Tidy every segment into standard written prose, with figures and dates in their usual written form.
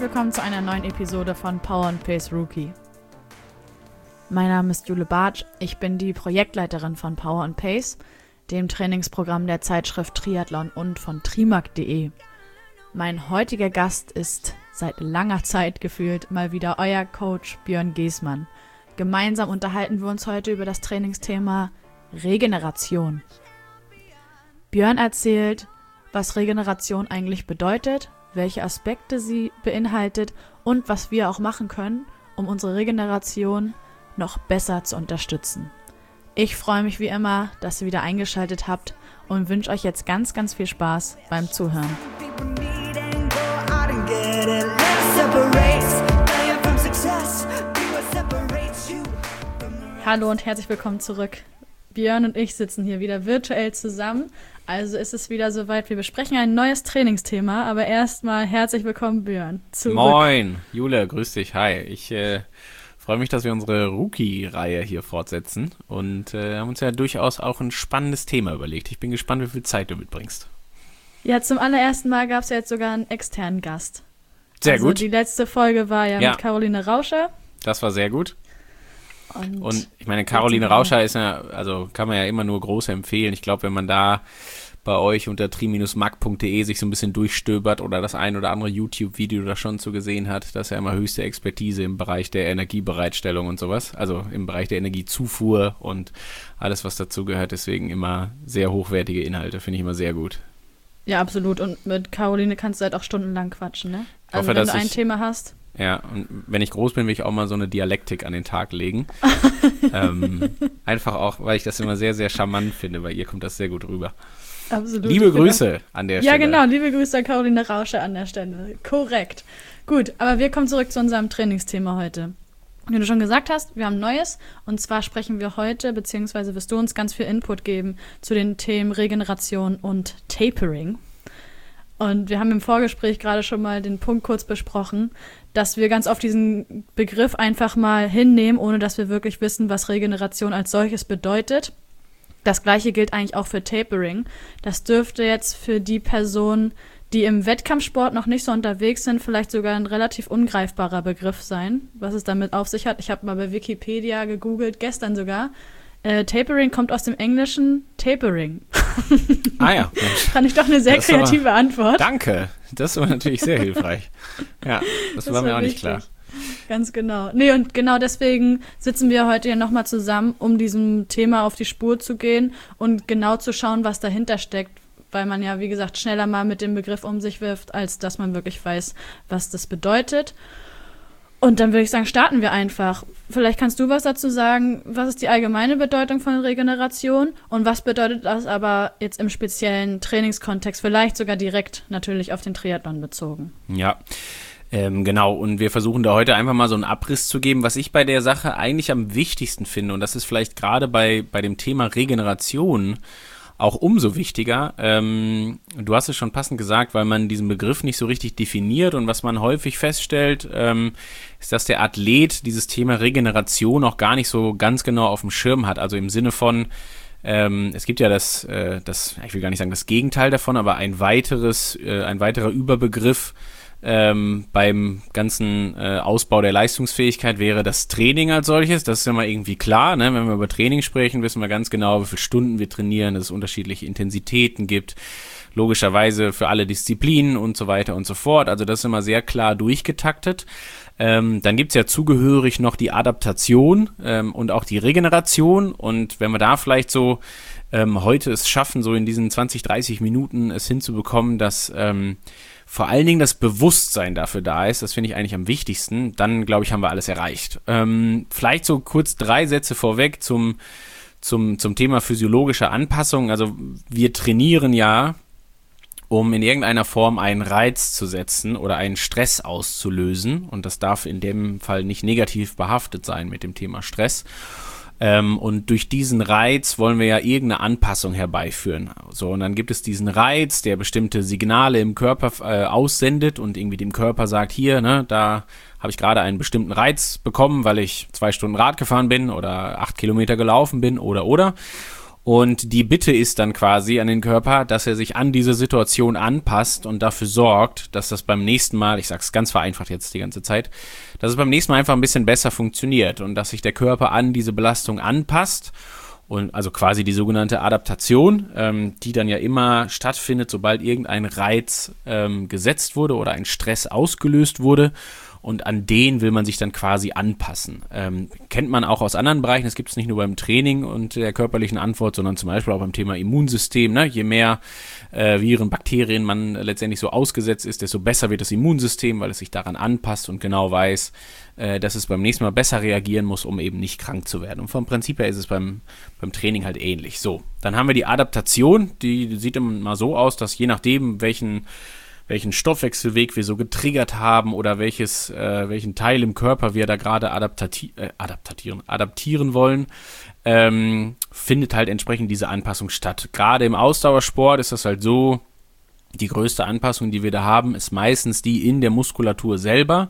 willkommen zu einer neuen Episode von Power & Pace Rookie. Mein Name ist Jule Bartsch, ich bin die Projektleiterin von Power & Pace, dem Trainingsprogramm der Zeitschrift Triathlon und von trimark.de. Mein heutiger Gast ist seit langer Zeit gefühlt mal wieder euer Coach Björn Geßmann. Gemeinsam unterhalten wir uns heute über das Trainingsthema Regeneration. Björn erzählt, was Regeneration eigentlich bedeutet, welche Aspekte sie beinhaltet und was wir auch machen können, um unsere Regeneration noch besser zu unterstützen. Ich freue mich wie immer, dass ihr wieder eingeschaltet habt und wünsche euch jetzt ganz, ganz viel Spaß beim Zuhören. Hallo und herzlich willkommen zurück. Björn und ich sitzen hier wieder virtuell zusammen. Also ist es wieder soweit, wir besprechen ein neues Trainingsthema, aber erstmal herzlich willkommen, Björn. Zurück. Moin, Jule, grüß dich, hi. Ich freue mich, dass wir unsere Rookie-Reihe hier fortsetzen und haben uns ja durchaus auch ein spannendes Thema überlegt. Ich bin gespannt, wie viel Zeit du mitbringst. Ja, zum allerersten Mal gab es ja jetzt sogar einen externen Gast. Sehr gut. Die letzte Folge war ja mit Caroline Rauscher. Das war sehr gut. Und ich meine, Caroline Rauscher ist ja, also kann man ja immer nur groß empfehlen. Ich glaube, wenn man da bei euch unter tri-mag.de sich so ein bisschen durchstöbert oder das ein oder andere YouTube-Video da schon zu gesehen hat, das ist ja immer höchste Expertise im Bereich der Energiebereitstellung und sowas. Also im Bereich der Energiezufuhr und alles, was dazu gehört. Deswegen immer sehr hochwertige Inhalte, finde ich immer sehr gut. Ja, absolut. Und mit Caroline kannst du halt auch stundenlang quatschen, ne? Also wenn du ein Thema hast. Ja, und wenn ich groß bin, will ich auch mal so eine Dialektik an den Tag legen. Einfach auch, weil ich das immer sehr, sehr charmant finde. Bei ihr kommt das sehr gut rüber. Absolut. Liebe Grüße an der Stelle. Ja, genau. Liebe Grüße an Caroline Rauscher an der Stelle. Korrekt. Gut, aber wir kommen zurück zu unserem Trainingsthema heute. Wie du schon gesagt hast, wir haben Neues. Und zwar sprechen wir heute, beziehungsweise wirst du uns ganz viel Input geben zu den Themen Regeneration und Tapering. Und wir haben im Vorgespräch gerade schon mal den Punkt kurz besprochen, dass wir ganz oft diesen Begriff einfach mal hinnehmen, ohne dass wir wirklich wissen, was Regeneration als solches bedeutet. Das Gleiche gilt eigentlich auch für Tapering. Das dürfte jetzt für die Personen, die im Wettkampfsport noch nicht so unterwegs sind, vielleicht sogar ein relativ ungreifbarer Begriff sein, was es damit auf sich hat. Ich habe mal bei Wikipedia gegoogelt, gestern sogar. Tapering kommt aus dem Englischen Tapering. Ah ja. Fand ich doch eine sehr kreative Antwort. Danke, das war natürlich sehr hilfreich. Ja, das war mir auch nicht klar. Ganz genau. Nee, und genau deswegen sitzen wir heute hier nochmal zusammen, um diesem Thema auf die Spur zu gehen und genau zu schauen, was dahinter steckt, weil man ja, wie gesagt, schneller mal mit dem Begriff um sich wirft, als dass man wirklich weiß, was das bedeutet. Und dann würde ich sagen, starten wir einfach. Vielleicht kannst du was dazu sagen, was ist die allgemeine Bedeutung von Regeneration und was bedeutet das aber jetzt im speziellen Trainingskontext, vielleicht sogar direkt natürlich auf den Triathlon bezogen? Ja, genau. Und wir versuchen da heute einfach mal so einen Abriss zu geben, was ich bei der Sache eigentlich am wichtigsten finde. Und das ist vielleicht gerade bei dem Thema Regeneration auch umso wichtiger. Du hast es schon passend gesagt, weil man diesen Begriff nicht so richtig definiert und was man häufig feststellt, ist, dass der Athlet dieses Thema Regeneration auch gar nicht so ganz genau auf dem Schirm hat. Also im Sinne von, es gibt ja das, ich will gar nicht sagen das Gegenteil davon, aber ein weiterer Überbegriff beim ganzen Ausbau der Leistungsfähigkeit wäre das Training als solches. Das ist ja mal irgendwie klar, ne? Wenn wir über Training sprechen, wissen wir ganz genau, wie viele Stunden wir trainieren, dass es unterschiedliche Intensitäten gibt, logischerweise für alle Disziplinen und so weiter und so fort. Also das ist immer sehr klar durchgetaktet. Dann gibt's ja zugehörig noch die Adaptation und auch die Regeneration. Und wenn wir da vielleicht so heute es schaffen, so in diesen 20, 30 Minuten es hinzubekommen, dass vor allen Dingen das Bewusstsein dafür da ist, das finde ich eigentlich am wichtigsten, dann, glaube ich, haben wir alles erreicht. Vielleicht so kurz 3 Sätze vorweg zum Thema physiologische Anpassung. Also wir trainieren ja, um in irgendeiner Form einen Reiz zu setzen oder einen Stress auszulösen. Und das darf in dem Fall nicht negativ behaftet sein mit dem Thema Stress. Und durch diesen Reiz wollen wir ja irgendeine Anpassung herbeiführen. So, und dann gibt es diesen Reiz, der bestimmte Signale im Körper aussendet und irgendwie dem Körper sagt, hier, ne, da habe ich gerade einen bestimmten Reiz bekommen, weil ich 2 Stunden Rad gefahren bin oder 8 Kilometer gelaufen bin oder. Und die Bitte ist dann quasi an den Körper, dass er sich an diese Situation anpasst und dafür sorgt, dass das beim nächsten Mal, ich sag's ganz vereinfacht jetzt die ganze Zeit, dass es beim nächsten Mal einfach ein bisschen besser funktioniert und dass sich der Körper an diese Belastung anpasst. Und also quasi die sogenannte Adaptation, die dann ja immer stattfindet, sobald irgendein Reiz gesetzt wurde oder ein Stress ausgelöst wurde. Und an den will man sich dann quasi anpassen. Kennt man auch aus anderen Bereichen. Das gibt es nicht nur beim Training und der körperlichen Antwort, sondern zum Beispiel auch beim Thema Immunsystem. Ne? Je mehr Viren, Bakterien man letztendlich so ausgesetzt ist, desto besser wird das Immunsystem, weil es sich daran anpasst und genau weiß, dass es beim nächsten Mal besser reagieren muss, um eben nicht krank zu werden. Und vom Prinzip her ist es beim Training halt ähnlich. So, dann haben wir die Adaptation. Die sieht immer so aus, dass je nachdem, welchen Stoffwechselweg wir so getriggert haben oder welchen Teil im Körper wir da gerade adaptieren wollen, findet halt entsprechend diese Anpassung statt. Gerade im Ausdauersport ist das halt so, die größte Anpassung, die wir da haben, ist meistens die in der Muskulatur selber.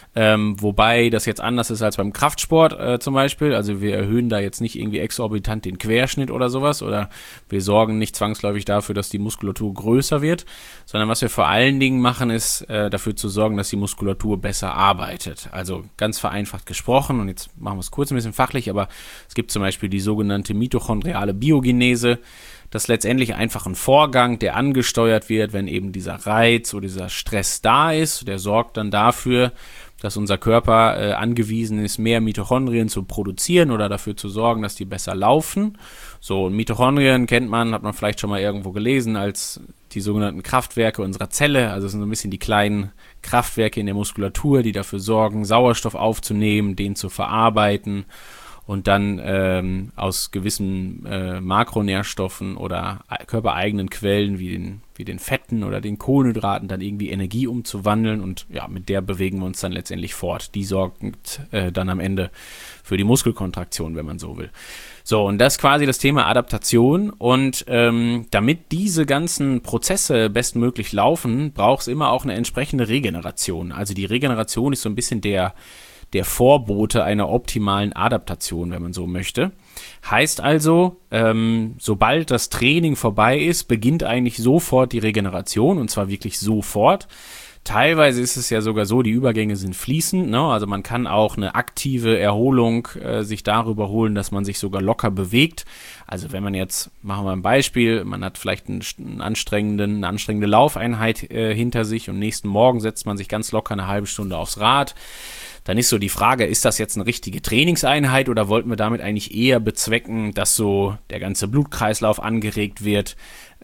Wobei das jetzt anders ist als beim Kraftsport zum Beispiel. Also wir erhöhen da jetzt nicht irgendwie exorbitant den Querschnitt oder sowas oder wir sorgen nicht zwangsläufig dafür, dass die Muskulatur größer wird, sondern was wir vor allen Dingen machen, ist dafür zu sorgen, dass die Muskulatur besser arbeitet. Also ganz vereinfacht gesprochen, und jetzt machen wir es kurz ein bisschen fachlich, aber es gibt zum Beispiel die sogenannte mitochondriale Biogenese. Das ist letztendlich einfach ein Vorgang, der angesteuert wird, wenn eben dieser Reiz oder dieser Stress da ist. Der sorgt dann dafür, dass unser Körper angewiesen ist, mehr Mitochondrien zu produzieren oder dafür zu sorgen, dass die besser laufen. So, und Mitochondrien kennt man, hat man vielleicht schon mal irgendwo gelesen, als die sogenannten Kraftwerke unserer Zelle. Also es sind so ein bisschen die kleinen Kraftwerke in der Muskulatur, die dafür sorgen, Sauerstoff aufzunehmen, den zu verarbeiten und dann aus gewissen Makronährstoffen oder körpereigenen Quellen wie den Fetten oder den Kohlenhydraten dann irgendwie Energie umzuwandeln, und ja, mit der bewegen wir uns dann letztendlich fort. Die sorgt dann am Ende für die Muskelkontraktion, wenn man so will. So, und das ist quasi das Thema Adaptation, und damit diese ganzen Prozesse bestmöglich laufen, braucht es immer auch eine entsprechende Regeneration. Also die Regeneration ist so ein bisschen der Vorbote einer optimalen Adaptation, wenn man so möchte. Heißt also, sobald das Training vorbei ist, beginnt eigentlich sofort die Regeneration, und zwar wirklich sofort. Teilweise ist es ja sogar so, die Übergänge sind fließend, ne? Also man kann auch eine aktive Erholung sich darüber holen, dass man sich sogar locker bewegt. Also wenn man jetzt, machen wir ein Beispiel, man hat vielleicht eine anstrengende Laufeinheit hinter sich und nächsten Morgen setzt man sich ganz locker eine halbe Stunde aufs Rad. Dann ist so die Frage, ist das jetzt eine richtige Trainingseinheit oder wollten wir damit eigentlich eher bezwecken, dass so der ganze Blutkreislauf angeregt wird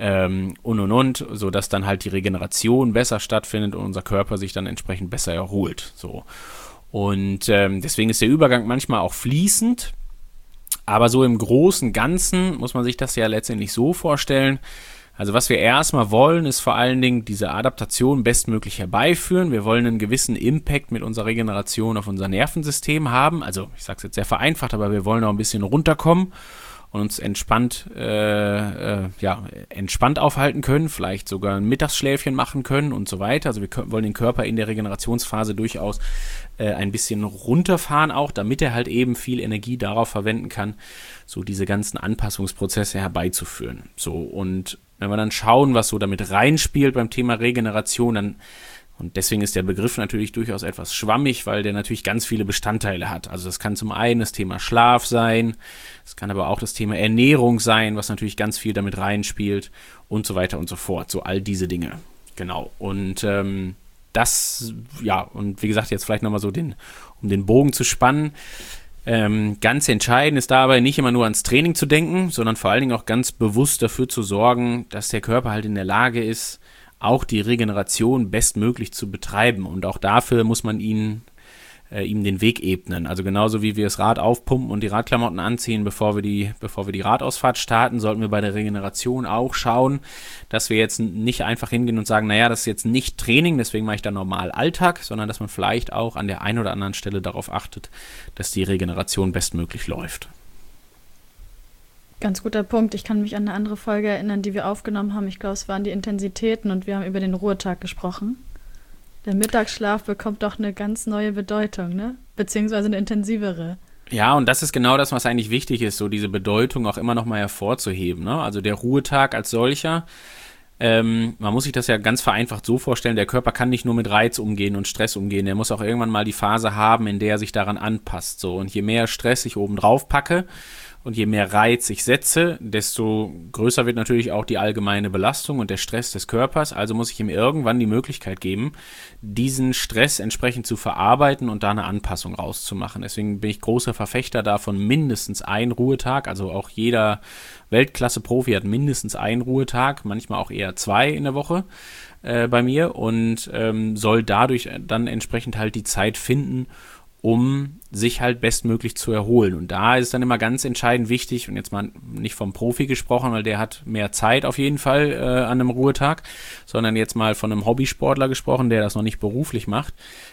sodass dann halt die Regeneration besser stattfindet und unser Körper sich dann entsprechend besser erholt. So. Und deswegen ist der Übergang manchmal auch fließend, aber so im großen Ganzen muss man sich das ja letztendlich so vorstellen. Also was wir erstmal wollen, ist vor allen Dingen diese Adaptation bestmöglich herbeiführen. Wir wollen einen gewissen Impact mit unserer Regeneration auf unser Nervensystem haben. Also ich sage es jetzt sehr vereinfacht, aber wir wollen auch ein bisschen runterkommen und uns entspannt aufhalten können, vielleicht sogar ein Mittagsschläfchen machen können und so weiter. Also wir wollen den Körper in der Regenerationsphase durchaus ein bisschen runterfahren auch, damit er halt eben viel Energie darauf verwenden kann, so diese ganzen Anpassungsprozesse herbeizuführen. So, und wenn wir dann schauen, was so damit reinspielt beim Thema Regeneration, und deswegen ist der Begriff natürlich durchaus etwas schwammig, weil der natürlich ganz viele Bestandteile hat. Also das kann zum einen das Thema Schlaf sein, es kann aber auch das Thema Ernährung sein, was natürlich ganz viel damit reinspielt und so weiter und so fort. So all diese Dinge. Genau. Und und wie gesagt, jetzt vielleicht nochmal so um den Bogen zu spannen. Ganz entscheidend ist dabei nicht immer nur ans Training zu denken, sondern vor allen Dingen auch ganz bewusst dafür zu sorgen, dass der Körper halt in der Lage ist, auch die Regeneration bestmöglich zu betreiben. Und auch dafür muss man ihm den Weg ebnen. Also genauso wie wir das Rad aufpumpen und die Radklamotten anziehen, bevor wir die Radausfahrt starten, sollten wir bei der Regeneration auch schauen, dass wir jetzt nicht einfach hingehen und sagen, naja, das ist jetzt nicht Training, deswegen mache ich da normal Alltag, sondern dass man vielleicht auch an der einen oder anderen Stelle darauf achtet, dass die Regeneration bestmöglich läuft. Ganz guter Punkt. Ich kann mich an eine andere Folge erinnern, die wir aufgenommen haben. Ich glaube, es waren die Intensitäten und wir haben über den Ruhetag gesprochen. Der Mittagsschlaf bekommt doch eine ganz neue Bedeutung, ne? Beziehungsweise eine intensivere. Ja, und das ist genau das, was eigentlich wichtig ist, so diese Bedeutung auch immer noch mal hervorzuheben, ne? Also der Ruhetag als solcher, man muss sich das ja ganz vereinfacht so vorstellen, der Körper kann nicht nur mit Reiz umgehen und Stress umgehen, der muss auch irgendwann mal die Phase haben, in der er sich daran anpasst, so. Und je mehr Stress ich oben drauf packe und je mehr Reiz ich setze, desto größer wird natürlich auch die allgemeine Belastung und der Stress des Körpers. Also muss ich ihm irgendwann die Möglichkeit geben, diesen Stress entsprechend zu verarbeiten und da eine Anpassung rauszumachen. Deswegen bin ich großer Verfechter davon, mindestens einen Ruhetag, also auch jeder Weltklasse-Profi hat mindestens einen Ruhetag, manchmal auch eher 2 in der Woche bei mir und soll dadurch dann entsprechend halt die Zeit finden, um sich halt bestmöglich zu erholen. Und da ist dann immer ganz entscheidend wichtig, und jetzt mal nicht vom Profi gesprochen, weil der hat mehr Zeit auf jeden Fall an einem Ruhetag, sondern jetzt mal von einem Hobbysportler gesprochen, der das noch nicht beruflich macht.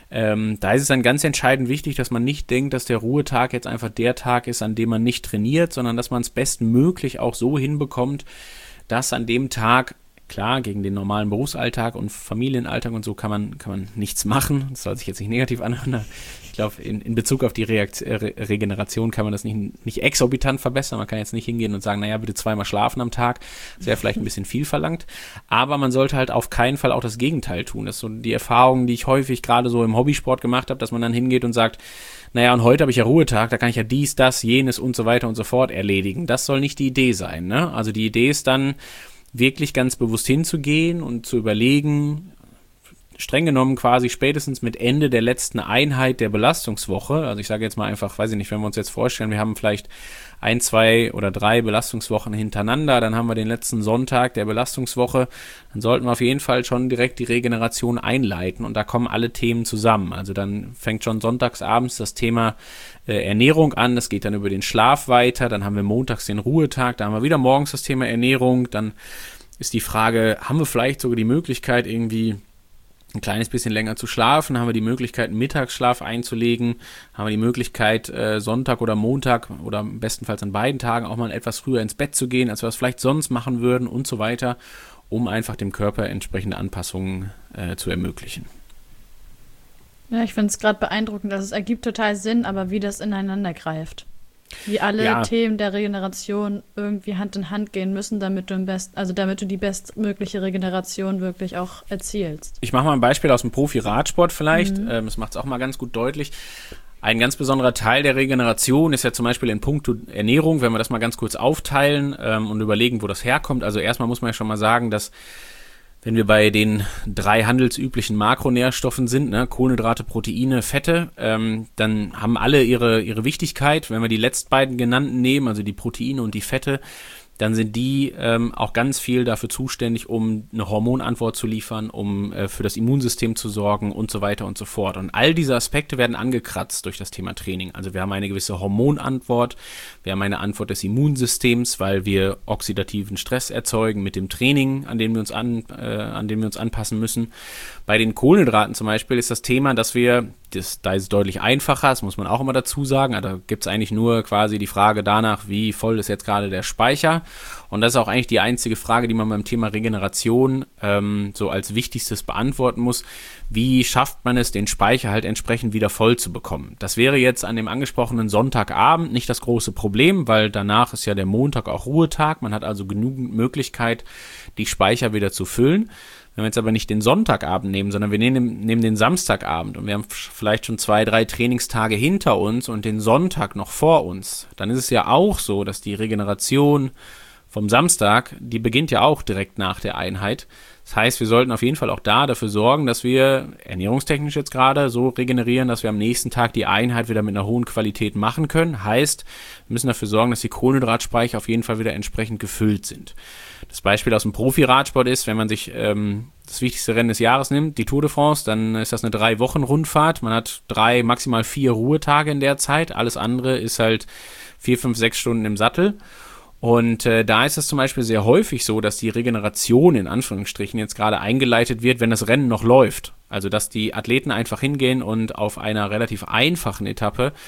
Da ist es dann ganz entscheidend wichtig, dass man nicht denkt, dass der Ruhetag jetzt einfach der Tag ist, an dem man nicht trainiert, sondern dass man es bestmöglich auch so hinbekommt, dass an dem Tag, klar, gegen den normalen Berufsalltag und Familienalltag und so kann man nichts machen. Das soll sich jetzt nicht negativ anhören. Ich glaube, in Bezug auf die Regeneration kann man das nicht exorbitant verbessern. Man kann jetzt nicht hingehen und sagen, naja, bitte 2-mal schlafen am Tag. Das wäre vielleicht ein bisschen viel verlangt. Aber man sollte halt auf keinen Fall auch das Gegenteil tun. Das ist so die Erfahrung, die ich häufig gerade so im Hobbysport gemacht habe, dass man dann hingeht und sagt, naja, und heute habe ich ja Ruhetag, da kann ich ja dies, das, jenes und so weiter und so fort erledigen. Das soll nicht die Idee sein, ne? Also die Idee ist dann, wirklich ganz bewusst hinzugehen und zu überlegen, streng genommen quasi spätestens mit Ende der letzten Einheit der Belastungswoche, also ich sage jetzt mal einfach, weiß ich nicht, wenn wir uns jetzt vorstellen, wir haben vielleicht 1, 2 oder 3 Belastungswochen hintereinander, dann haben wir den letzten Sonntag der Belastungswoche, dann sollten wir auf jeden Fall schon direkt die Regeneration einleiten und da kommen alle Themen zusammen. Also dann fängt schon sonntagsabends das Thema Ernährung an, das geht dann über den Schlaf weiter, dann haben wir montags den Ruhetag, da haben wir wieder morgens das Thema Ernährung, dann ist die Frage, haben wir vielleicht sogar die Möglichkeit irgendwie ein kleines bisschen länger zu schlafen, haben wir die Möglichkeit, einen Mittagsschlaf einzulegen, haben wir die Möglichkeit, Sonntag oder Montag oder bestenfalls an beiden Tagen auch mal etwas früher ins Bett zu gehen, als wir es vielleicht sonst machen würden und so weiter, um einfach dem Körper entsprechende Anpassungen zu ermöglichen. Ja, ich finde es gerade beeindruckend, dass es ergibt total Sinn, aber wie das ineinander greift. Wie alle Themen der Regeneration irgendwie Hand in Hand gehen müssen, damit du die bestmögliche Regeneration wirklich auch erzielst. Ich mache mal ein Beispiel aus dem Profi-Radsport vielleicht. Das macht es auch mal ganz gut deutlich. Ein ganz besonderer Teil der Regeneration ist ja zum Beispiel in puncto Ernährung, wenn wir das mal ganz kurz aufteilen und überlegen, wo das herkommt. Also erstmal muss man ja schon mal sagen, dass wenn wir bei den 3 handelsüblichen Makronährstoffen sind, ne, Kohlenhydrate, Proteine, Fette, dann haben alle ihre Wichtigkeit. Wenn wir die letzten beiden genannten nehmen, also die Proteine und die Fette, dann sind die auch ganz viel dafür zuständig, um eine Hormonantwort zu liefern, um für das Immunsystem zu sorgen und so weiter und so fort. Und all diese Aspekte werden angekratzt durch das Thema Training. Also wir haben eine gewisse Hormonantwort, wir haben eine Antwort des Immunsystems, weil wir oxidativen Stress erzeugen mit dem Training, an dem wir uns anpassen müssen. Bei den Kohlenhydraten zum Beispiel ist das Thema, dass da ist es deutlich einfacher, das muss man auch immer dazu sagen. Also da gibt es eigentlich nur quasi die Frage danach, wie voll ist jetzt gerade der Speicher. Und das ist auch eigentlich die einzige Frage, die man beim Thema Regeneration so als wichtigstes beantworten muss. Wie schafft man es, den Speicher halt entsprechend wieder voll zu bekommen? Das wäre jetzt an dem angesprochenen Sonntagabend nicht das große Problem, weil danach ist ja der Montag auch Ruhetag. Man hat also genügend Möglichkeit, die Speicher wieder zu füllen. Wenn wir jetzt aber nicht den Sonntagabend nehmen, sondern wir nehmen den Samstagabend und wir haben vielleicht schon 2, 3 Trainingstage hinter uns und den Sonntag noch vor uns, dann ist es ja auch so, dass die Regeneration vom Samstag, die beginnt ja auch direkt nach der Einheit. Das heißt, wir sollten auf jeden Fall auch da dafür sorgen, dass wir ernährungstechnisch jetzt gerade so regenerieren, dass wir am nächsten Tag die Einheit wieder mit einer hohen Qualität machen können. Heißt, wir müssen dafür sorgen, dass die Kohlenhydratspeicher auf jeden Fall wieder entsprechend gefüllt sind. Das Beispiel aus dem Profi-Radsport ist, wenn man sich das wichtigste Rennen des Jahres nimmt, die Tour de France, dann ist das eine 3-Wochen-Rundfahrt. Man hat 3, maximal 4 Ruhetage in der Zeit. Alles andere ist halt 4, 5, 6 Stunden im Sattel. Und da ist es zum Beispiel sehr häufig so, dass die Regeneration in Anführungsstrichen jetzt gerade eingeleitet wird, wenn das Rennen noch läuft. Also dass die Athleten einfach hingehen und auf einer relativ einfachen Etappe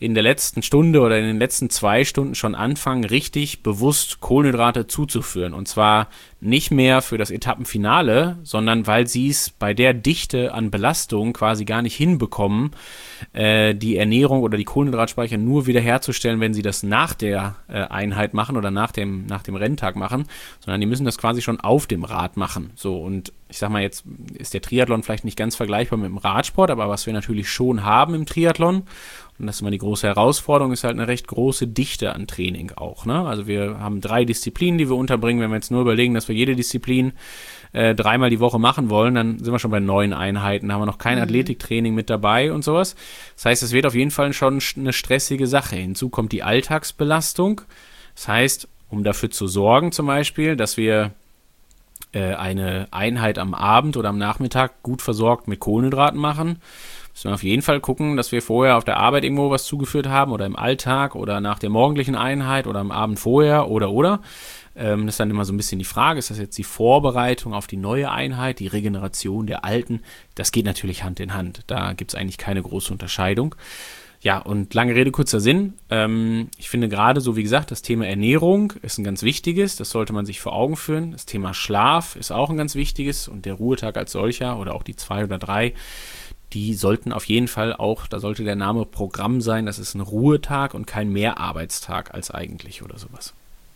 in der letzten Stunde oder in den letzten 2 Stunden schon anfangen, richtig bewusst Kohlenhydrate zuzuführen. Und zwar nicht mehr für das Etappenfinale, sondern weil sie es bei der Dichte an Belastung quasi gar nicht hinbekommen, die Ernährung oder die Kohlenhydratspeicher nur wiederherzustellen, wenn sie das nach der Einheit machen oder nach dem Renntag machen, sondern die müssen das quasi schon auf dem Rad machen. So, und ich sag mal, jetzt ist der Triathlon vielleicht nicht ganz vergleichbar mit dem Radsport, aber was wir natürlich schon haben im Triathlon, und das ist immer die große Herausforderung, ist halt eine recht große Dichte an Training auch, ne? Also wir haben 3 Disziplinen, die wir unterbringen. Wenn wir jetzt nur überlegen, dass wir jede Disziplin 3-mal die Woche machen wollen, dann sind wir schon bei 9 Einheiten, da haben wir noch kein Athletiktraining mit dabei und sowas. Das heißt, es wird auf jeden Fall schon eine stressige Sache. Hinzu kommt die Alltagsbelastung. Das heißt, um dafür zu sorgen zum Beispiel, dass wir eine Einheit am Abend oder am Nachmittag gut versorgt mit Kohlenhydraten machen, müssen wir auf jeden Fall gucken, dass wir vorher auf der Arbeit irgendwo was zugeführt haben oder im Alltag oder nach der morgendlichen Einheit oder am Abend vorher oder. Das ist dann immer so ein bisschen die Frage, ist das jetzt die Vorbereitung auf die neue Einheit, die Regeneration der alten? Das geht natürlich Hand in Hand. Da gibt es eigentlich keine große Unterscheidung. Ja, und lange Rede, kurzer Sinn. Ich finde gerade so, wie gesagt, das Thema Ernährung ist ein ganz wichtiges. Das sollte man sich vor Augen führen. Das Thema Schlaf ist auch ein ganz wichtiges. Und der Ruhetag als solcher oder auch die 2 oder 3, die sollten auf jeden Fall auch, da sollte der Name Programm sein, das ist ein Ruhetag und kein Mehrarbeitstag als eigentlich oder sowas.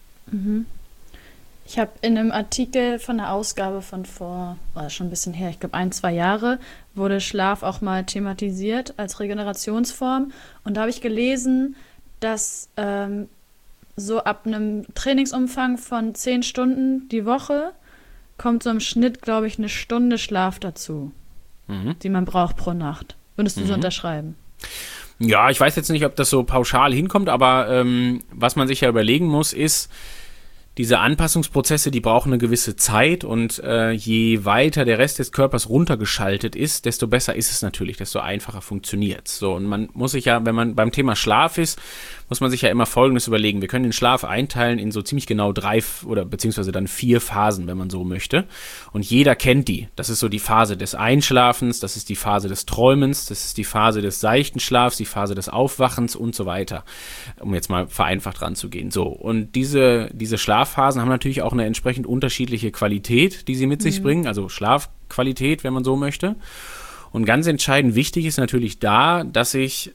Ich habe in einem Artikel von einer Ausgabe von schon ein bisschen her, ich glaube 1-2 Jahre, wurde Schlaf auch mal thematisiert als Regenerationsform. Und da habe ich gelesen, dass so ab einem Trainingsumfang von 10 Stunden die Woche kommt so im Schnitt, glaube ich, 1 Stunde Schlaf dazu, die man braucht pro Nacht. Würdest du so unterschreiben? Ja, ich weiß jetzt nicht, ob das so pauschal hinkommt, aber was man sich ja überlegen muss, ist, diese Anpassungsprozesse, die brauchen eine gewisse Zeit und je weiter der Rest des Körpers runtergeschaltet ist, desto besser ist es natürlich, desto einfacher funktioniert es. So, und man muss sich ja, wenn man beim Thema Schlaf ist, muss man sich ja immer Folgendes überlegen. Wir können den Schlaf einteilen in so ziemlich genau 3 oder beziehungsweise dann 4 Phasen, wenn man so möchte. Und jeder kennt die. Das ist so die Phase des Einschlafens, das ist die Phase des Träumens, das ist die Phase des seichten Schlafs, die Phase des Aufwachens und so weiter. Um jetzt mal vereinfacht ranzugehen. So, und diese Schlafphasen haben natürlich auch eine entsprechend unterschiedliche Qualität, die sie mit sich bringen, also Schlafqualität, wenn man so möchte. Und ganz entscheidend wichtig ist natürlich da, dass ich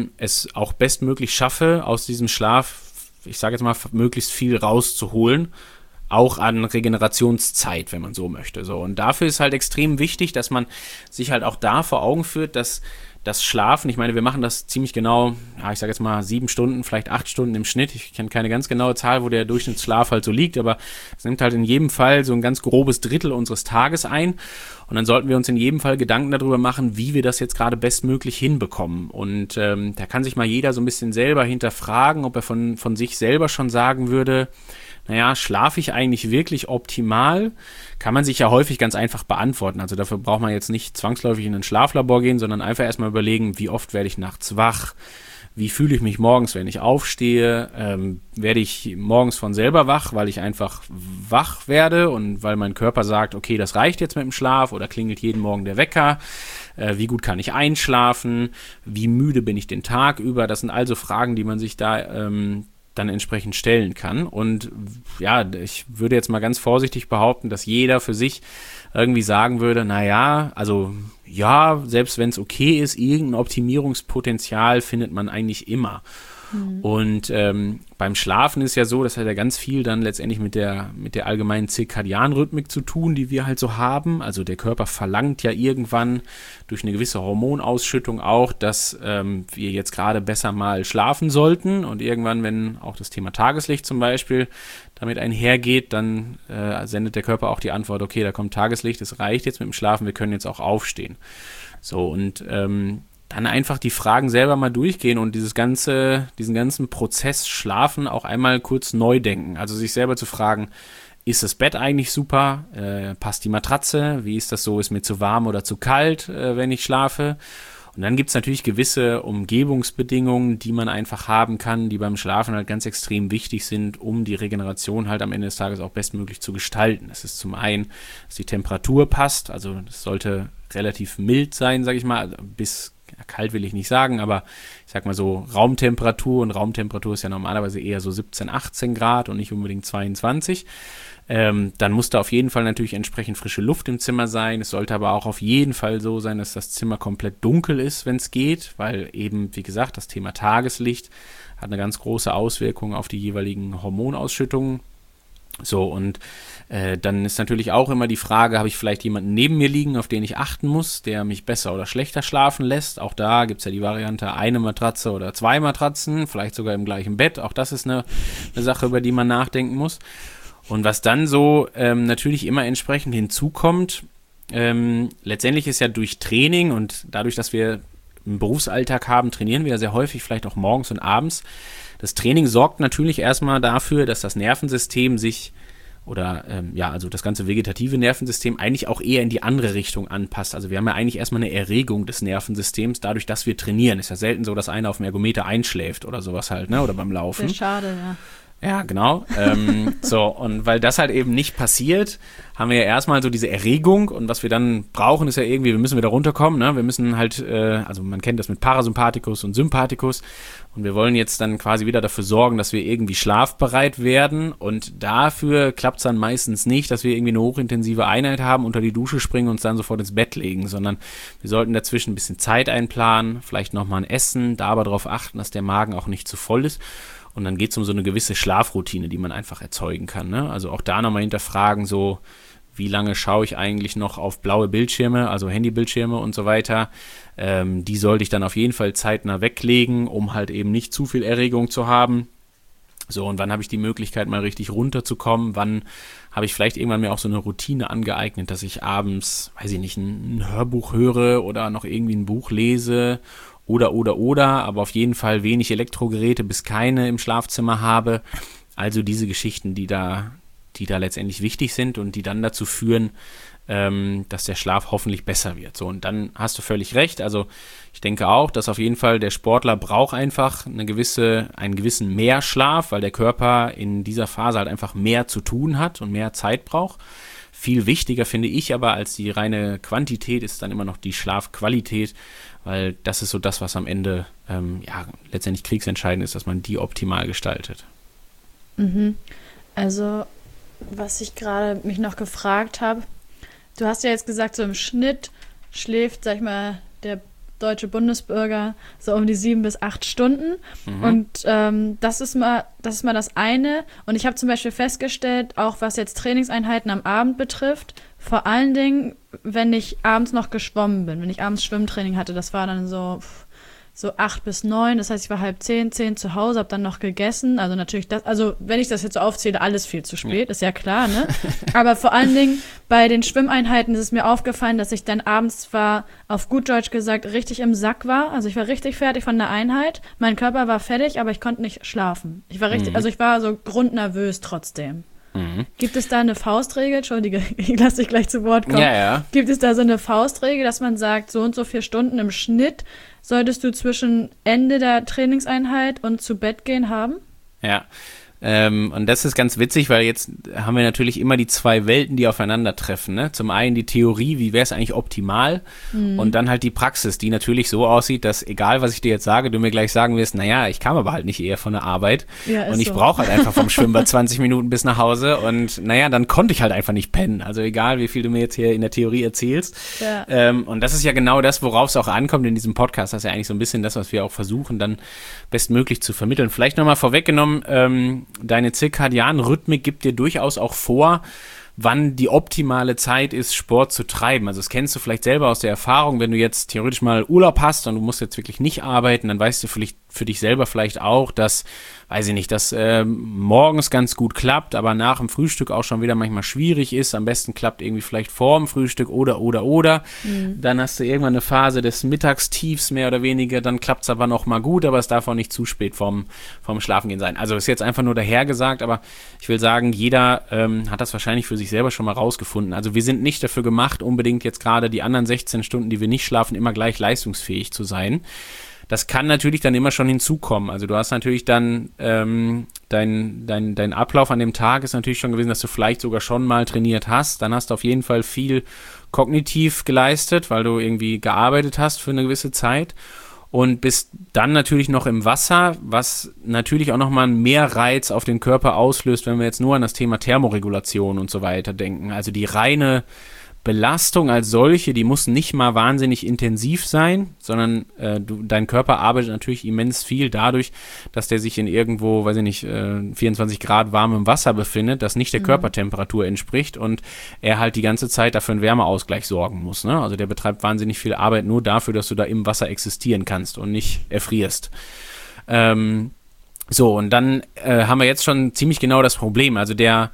es auch bestmöglich schaffe, aus diesem Schlaf, ich sage jetzt mal, möglichst viel rauszuholen, auch an Regenerationszeit, wenn man so möchte. So, und dafür ist halt extrem wichtig, dass man sich halt auch da vor Augen führt, dass das Schlafen, ich meine, wir machen das ziemlich genau, ja, ich sage jetzt mal 7 Stunden, vielleicht 8 Stunden im Schnitt. Ich kenne keine ganz genaue Zahl, wo der Durchschnittsschlaf halt so liegt, aber es nimmt halt in jedem Fall so ein ganz grobes Drittel unseres Tages ein. Und dann sollten wir uns in jedem Fall Gedanken darüber machen, wie wir das jetzt gerade bestmöglich hinbekommen. Und da kann sich mal jeder so ein bisschen selber hinterfragen, ob er von sich selber schon sagen würde, naja, schlafe ich eigentlich wirklich optimal? Kann man sich ja häufig ganz einfach beantworten. Also dafür braucht man jetzt nicht zwangsläufig in ein Schlaflabor gehen, sondern einfach erstmal überlegen, wie oft werde ich nachts wach? Wie fühle ich mich morgens, wenn ich aufstehe? Werde ich morgens von selber wach, weil ich einfach wach werde und weil mein Körper sagt, okay, das reicht jetzt mit dem Schlaf, oder klingelt jeden Morgen der Wecker? Wie gut kann ich einschlafen? Wie müde bin ich den Tag über? Das sind also Fragen, die man sich da dann entsprechend stellen kann. Und ja, ich würde jetzt mal ganz vorsichtig behaupten, dass jeder für sich irgendwie sagen würde, naja, also ja, selbst wenn es okay ist, irgendein Optimierungspotenzial findet man eigentlich immer. Und beim Schlafen ist ja so, das hat ja ganz viel dann letztendlich mit der allgemeinen Zirkadianrhythmik zu tun, die wir halt so haben. Also der Körper verlangt ja irgendwann durch eine gewisse Hormonausschüttung auch, dass wir jetzt gerade besser mal schlafen sollten. Und irgendwann, wenn auch das Thema Tageslicht zum Beispiel damit einhergeht, dann sendet der Körper auch die Antwort, okay, da kommt Tageslicht, es reicht jetzt mit dem Schlafen, wir können jetzt auch aufstehen. So, und dann einfach die Fragen selber mal durchgehen und diesen ganzen Prozess Schlafen auch einmal kurz neu denken. Also sich selber zu fragen, ist das Bett eigentlich super? Passt die Matratze? Wie ist das so? Ist mir zu warm oder zu kalt, wenn ich schlafe? Und dann gibt es natürlich gewisse Umgebungsbedingungen, die man einfach haben kann, die beim Schlafen halt ganz extrem wichtig sind, um die Regeneration halt am Ende des Tages auch bestmöglich zu gestalten. Es ist zum einen, dass die Temperatur passt, also es sollte relativ mild sein, sage ich mal, bis kalt will ich nicht sagen, aber ich sag mal so Raumtemperatur, und Raumtemperatur ist ja normalerweise eher so 17, 18 Grad und nicht unbedingt 22. Dann muss da auf jeden Fall natürlich entsprechend frische Luft im Zimmer sein. Es sollte aber auch auf jeden Fall so sein, dass das Zimmer komplett dunkel ist, wenn es geht, weil eben, wie gesagt, das Thema Tageslicht hat eine ganz große Auswirkung auf die jeweiligen Hormonausschüttungen. So, und dann ist natürlich auch immer die Frage, habe ich vielleicht jemanden neben mir liegen, auf den ich achten muss, der mich besser oder schlechter schlafen lässt. Auch da gibt es ja die Variante, eine Matratze oder 2 Matratzen, vielleicht sogar im gleichen Bett. Auch das ist eine Sache, über die man nachdenken muss. Und was dann so natürlich immer entsprechend hinzukommt, letztendlich ist ja durch Training und dadurch, dass wir einen Berufsalltag haben, trainieren wir ja sehr häufig, vielleicht auch morgens und abends. Das Training sorgt natürlich erstmal dafür, dass das Nervensystem sich also das ganze vegetative Nervensystem eigentlich auch eher in die andere Richtung anpasst. Also wir haben ja eigentlich erstmal eine Erregung des Nervensystems, dadurch, dass wir trainieren. Ist ja selten so, dass einer auf dem Ergometer einschläft oder sowas halt, ne? Oder beim Laufen. Sehr schade, ja. Ja, genau. Und weil das halt eben nicht passiert, haben wir ja erstmal so diese Erregung, und was wir dann brauchen, ist ja irgendwie, wir müssen wieder runterkommen, ne? Wir müssen halt, also man kennt das mit Parasympathikus und Sympathikus, und wir wollen jetzt dann quasi wieder dafür sorgen, dass wir irgendwie schlafbereit werden, und dafür klappt es dann meistens nicht, dass wir irgendwie eine hochintensive Einheit haben, unter die Dusche springen und uns dann sofort ins Bett legen, sondern wir sollten dazwischen ein bisschen Zeit einplanen, vielleicht nochmal ein Essen, da aber darauf achten, dass der Magen auch nicht zu voll ist. Und dann geht es um so eine gewisse Schlafroutine, die man einfach erzeugen kann, ne? Also auch da nochmal hinterfragen, so wie lange schaue ich eigentlich noch auf blaue Bildschirme, also Handybildschirme und so weiter. Die sollte ich dann auf jeden Fall zeitnah weglegen, um halt eben nicht zu viel Erregung zu haben. So, und wann habe ich die Möglichkeit, mal richtig runterzukommen? Wann habe ich vielleicht irgendwann mir auch so eine Routine angeeignet, dass ich abends, weiß ich nicht, ein Hörbuch höre oder noch irgendwie ein Buch lese oder, aber auf jeden Fall wenig Elektrogeräte bis keine im Schlafzimmer habe. Also diese Geschichten, die da letztendlich wichtig sind und die dann dazu führen, dass der Schlaf hoffentlich besser wird. So, und dann hast du völlig recht. Also ich denke auch, dass auf jeden Fall der Sportler braucht einfach einen gewissen Mehrschlaf, weil der Körper in dieser Phase halt einfach mehr zu tun hat und mehr Zeit braucht. Viel wichtiger finde ich aber als die reine Quantität ist dann immer noch die Schlafqualität, weil das ist so das, was am Ende letztendlich kriegsentscheidend ist, dass man die optimal gestaltet. Mhm. Also, was ich gerade mich noch gefragt habe, du hast ja jetzt gesagt, so im Schnitt schläft, sag ich mal, der deutsche Bundesbürger so um die 7 bis 8 Stunden. Mhm. Und das ist mal das eine. Und ich habe zum Beispiel festgestellt, auch was jetzt Trainingseinheiten am Abend betrifft, vor allen Dingen, wenn ich abends noch geschwommen bin, wenn ich abends Schwimmtraining hatte, das war dann so 8 bis 9, das heißt, ich war 9:30, 10 zu Hause, habe dann noch gegessen, also natürlich wenn ich das jetzt so aufzähle, alles viel zu spät, ist ja klar, ne? Aber vor allen Dingen bei den Schwimmeinheiten ist es mir aufgefallen, dass ich dann abends zwar, auf gut Deutsch gesagt, richtig im Sack war, also ich war richtig fertig von der Einheit, mein Körper war fertig, aber ich konnte nicht schlafen. Ich war so grundnervös trotzdem. Mhm. Gibt es da eine Faustregel? Entschuldige, ich lasse dich gleich zu Wort kommen. Ja. Gibt es da so eine Faustregel, dass man sagt, so und so 4 Stunden im Schnitt solltest du zwischen Ende der Trainingseinheit und zu Bett gehen haben? Ja. Und das ist ganz witzig, weil jetzt haben wir natürlich immer die 2 Welten, die aufeinandertreffen, ne? Zum einen die Theorie, wie wäre es eigentlich optimal, und dann halt die Praxis, die natürlich so aussieht, dass egal, was ich dir jetzt sage, du mir gleich sagen wirst, naja, ich kam aber halt nicht eher von der Arbeit und ich brauche halt einfach vom Schwimmbad 20 Minuten bis nach Hause, und naja, dann konnte ich halt einfach nicht pennen, also egal, wie viel du mir jetzt hier in der Theorie erzählst. Ja. Und das ist ja genau das, worauf es auch ankommt in diesem Podcast, das ist ja eigentlich so ein bisschen das, was wir auch versuchen, dann bestmöglich zu vermitteln. Vielleicht nochmal vorweggenommen, deine Zirkadianrhythmik gibt dir durchaus auch vor, wann die optimale Zeit ist, Sport zu treiben. Also das kennst du vielleicht selber aus der Erfahrung, wenn du jetzt theoretisch mal Urlaub hast und du musst jetzt wirklich nicht arbeiten, dann weißt du für dich selber vielleicht auch, dass, weiß ich nicht, dass morgens ganz gut klappt, aber nach dem Frühstück auch schon wieder manchmal schwierig ist. Am besten klappt irgendwie vielleicht vor dem Frühstück oder. Mhm. Dann hast du irgendwann eine Phase des Mittagstiefs mehr oder weniger, dann klappt es aber noch mal gut, aber es darf auch nicht zu spät vorm Schlafengehen sein. Also ist jetzt einfach nur dahergesagt, aber ich will sagen, jeder hat das wahrscheinlich für sich selber schon mal rausgefunden. Also wir sind nicht dafür gemacht, unbedingt jetzt gerade die anderen 16 Stunden, die wir nicht schlafen, immer gleich leistungsfähig zu sein. Das kann natürlich dann immer schon hinzukommen. Also du hast natürlich dann dein Ablauf an dem Tag ist natürlich schon gewesen, dass du vielleicht sogar schon mal trainiert hast. Dann hast du auf jeden Fall viel kognitiv geleistet, weil du irgendwie gearbeitet hast für eine gewisse Zeit. Und bist dann natürlich noch im Wasser, was natürlich auch nochmal mehr Reiz auf den Körper auslöst, wenn wir jetzt nur an das Thema Thermoregulation und so weiter denken. Also die reine Belastung als solche, die muss nicht mal wahnsinnig intensiv sein, sondern dein Körper arbeitet natürlich immens viel dadurch, dass der sich in irgendwo, weiß ich nicht, 24 Grad warmem Wasser befindet, das nicht der Körpertemperatur entspricht und er halt die ganze Zeit dafür einen Wärmeausgleich sorgen muss. Ne? Also der betreibt wahnsinnig viel Arbeit nur dafür, dass du da im Wasser existieren kannst und nicht erfrierst. So, und dann haben wir jetzt schon ziemlich genau das Problem. Also der